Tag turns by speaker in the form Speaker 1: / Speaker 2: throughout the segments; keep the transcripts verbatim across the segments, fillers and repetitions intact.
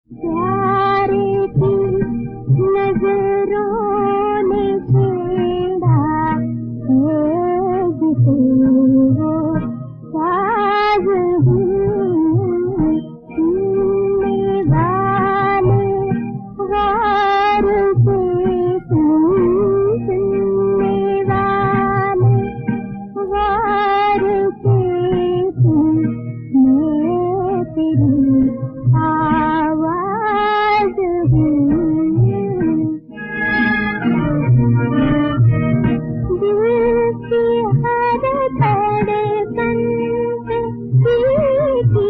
Speaker 1: प्यार की नजरों ने छेड़ा है जिसे वो साज हूँ, सुनने वाले गौर से सुन, सुनने वाले गौर से सुन, मैं तेरी आवाज हूँ। दिल की हर धड़कन पे की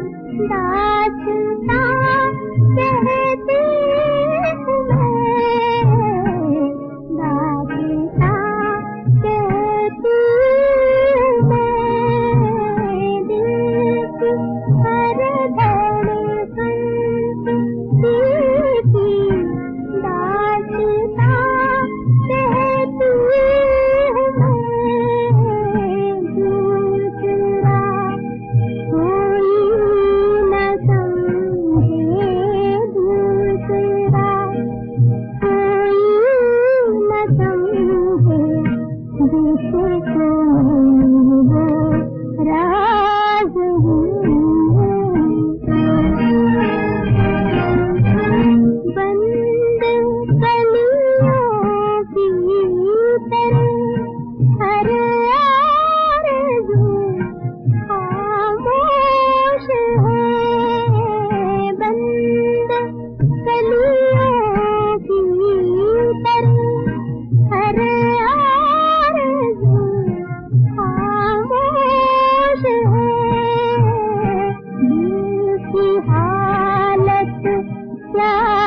Speaker 1: दास्तां कहती हूँ मैं, दास्तां कहती हूँ मैं। दिल की हर धड़कन पे की दास्तां कहती हूँ मैं। दूसरा कोई न समझे, दूसरा कोई न समझे, जिसको वो राज हूँ। बंद कलियों की तरह हर आरज़ू खामोश है। बंद कलियों की तरह हर आरज़ू खामोश है। दिल की हालत क्या